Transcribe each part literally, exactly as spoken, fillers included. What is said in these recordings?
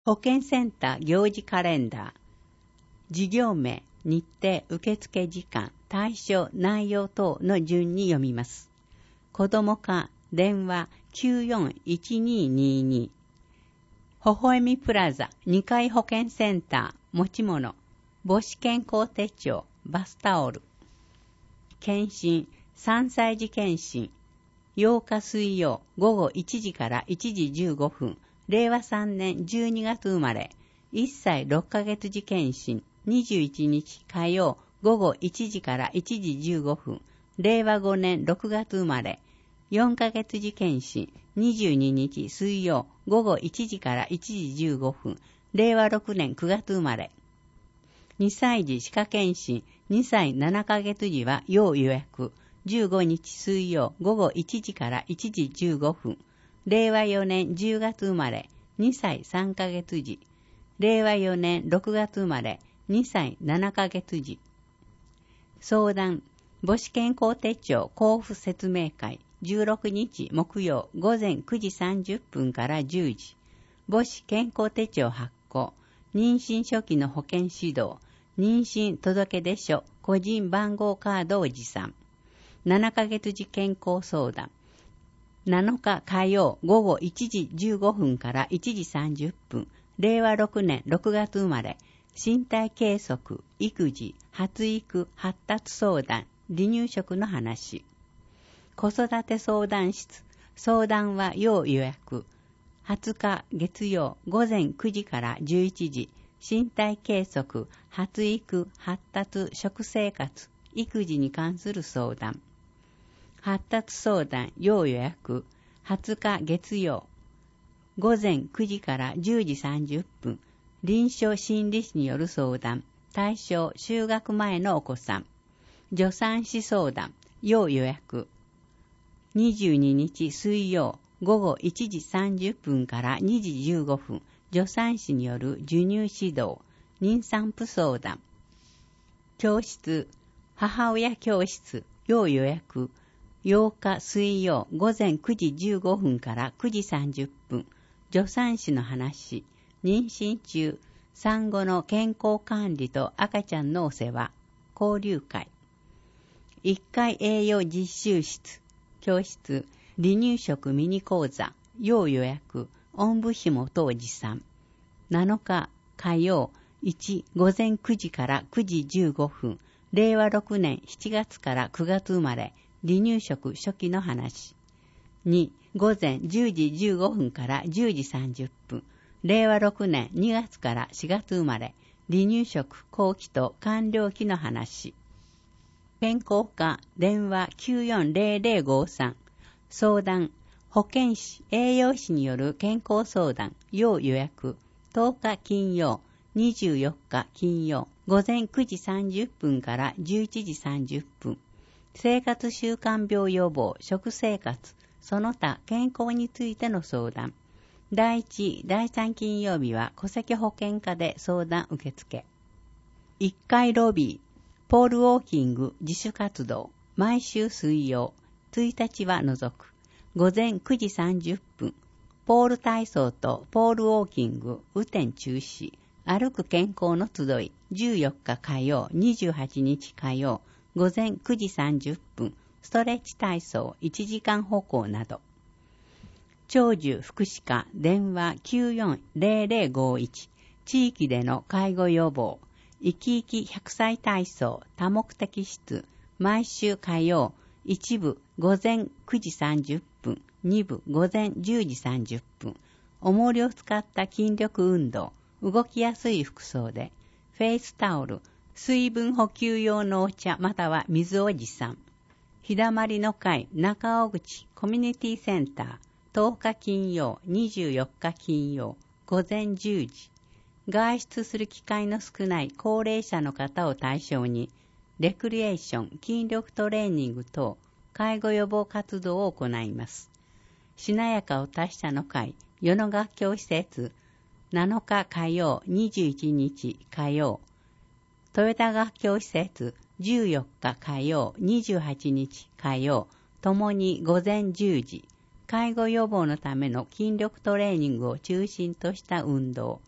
保健センター行事カレンダー、事業名、日程、受付時間、対象、内容等の順に読みます。子ども課、電話 きゅうよんいちににに。ほほえみプラザにかい保健センター、持ち物、母子健康手帳、バスタオル。検診、さんさい児検診、ようか水曜午後いちじからいちじじゅうごふん、れいわさんねんじゅうにがつ生まれ、いっさいろっかげつ児検診、にじゅういちにち火曜午後いちじからいちじじゅうごふん、れいわごねんろくがつ生まれ、よんかげつ児検診、にじゅうににち水曜午後いちじからいちじじゅうごふん、れいわろくねんくがつ生まれ。にさい児歯科検診、にさいななかげつ児は要予約、じゅうごにち水曜午後いちじからいちじじゅうごふん、れいわよねんじゅうがつ生まれ、にさいさんかげつ児、れいわよねんろくがつ生まれ、にさいななかげつ児。相談、母子健康手帳交付説明会、じゅうろくにち木曜午前くじさんじゅっぷんからじゅうじ。母子健康手帳発行、妊娠初期の保健指導、妊娠届出書、個人番号カードを持参。ななかげつ児健康相談。なのか火曜午後いちじじゅうごふんからいちじさんじゅっぷん、れいわろくねんろくがつ生まれ、身体計測、育児、発育、発達相談、離乳食の話。子育て相談室、相談は要予約。はつか月曜午前くじからじゅういちじ、身体計測、発育、発達、食生活、育児に関する相談。発達相談要予約、はつか月曜午前くじからじゅうじさんじゅっぷん、臨床心理士による相談、対象就学前のお子さん。助産師相談要予約、にじゅうににち水曜午後いちじさんじゅっぷんからにじじゅうごふん、助産師による授乳指導、妊産婦相談。教室、母親教室要予約、ようか水曜午前くじじゅうごふんからくじさんじゅっぷん、助産師の話、妊娠中、産後の健康管理と赤ちゃんのお世話、交流会。いっかい栄養実習室、教室、離乳食ミニ講座、要予約、おんぶひも等持参。なのか火曜いち午前くじからくじじゅうごふん、れいわろくねんしちがつからくがつ生まれ、離乳食初期の話。に午前じゅうじじゅうごふんからじゅうじさんじゅっぷん、れいわろくねんにがつからしがつ生まれ、離乳食後期と完了期の話。健康課電話きゅうよんぜろぜろごさん。相談、保健師、栄養士による健康相談要予約、とおか金曜、にじゅうよっか金曜、午前くじさんじゅっぷんからじゅういちじさんじゅっぷん。生活習慣病予防、食生活、その他健康についての相談。だいいち、だいさん金曜日は戸籍保健課で相談受付。いっかいロビー、ポールウォーキング自主活動、毎週水曜、ついたちは除く、午前くじさんじゅっぷん、ポール体操とポールウォーキング、雨天中止、歩く健康の集い、じゅうよっか火曜、にじゅうはちにち火曜、午前くじさんじゅっぷん、ストレッチ体操いちじかん歩行など。長寿福祉課電話きゅうよんぜろぜろごいち、地域での介護予防、生き生きひゃくさい体操多目的室、毎週火曜、一部午前くじさんじゅっぷん、二部午前じゅうじさんじゅっぷん、重りを使った筋力運動、動きやすい服装で、フェイスタオル、水分補給用のお茶または水を持参。日だまりの会中尾口コミュニティセンター、とおか金曜、にじゅうよっか金曜、午前じゅうじ。外出する機会の少ない高齢者の方を対象に、レクリエーション、筋力トレーニング等、介護予防活動を行います。しなやかお達者の会、与野学教施設、なのか火曜、にじゅういちにち火曜、豊田学教施設、じゅうよっか火曜、にじゅうはちにち火曜、ともに午前じゅうじ、介護予防のための筋力トレーニングを中心とした運動、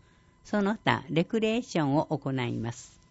その他レクリエーションを行います。